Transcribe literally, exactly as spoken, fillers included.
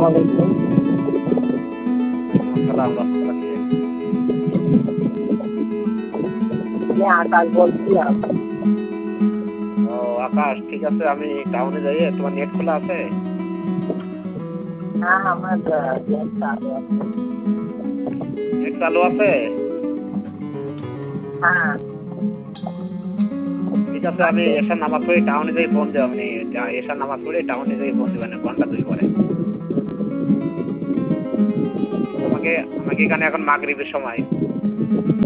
আলাইকুম। আসসালাম রাহমাতুল্লাহি। আমি আকাশ বলছিলাম। ও আকাশ, ঠিক আছে, আমি টাউনে যাইয়ে তোমার নেট খোলা আছে? না আমার আ নেট চালু আছে। নেট চালু আছে? হ্যাঁ। ঠিক আছে, আমি আছে। এশার নামাজ পড়ে টাউনে যাই ফোন দেব আপনি টা এশার নামাজ পড়ে টাউনে যাই ফোন দিবেন ঘন্টা দুই পরে। আমাকে আমাকে এখানে এখন মাগরিবের সময়।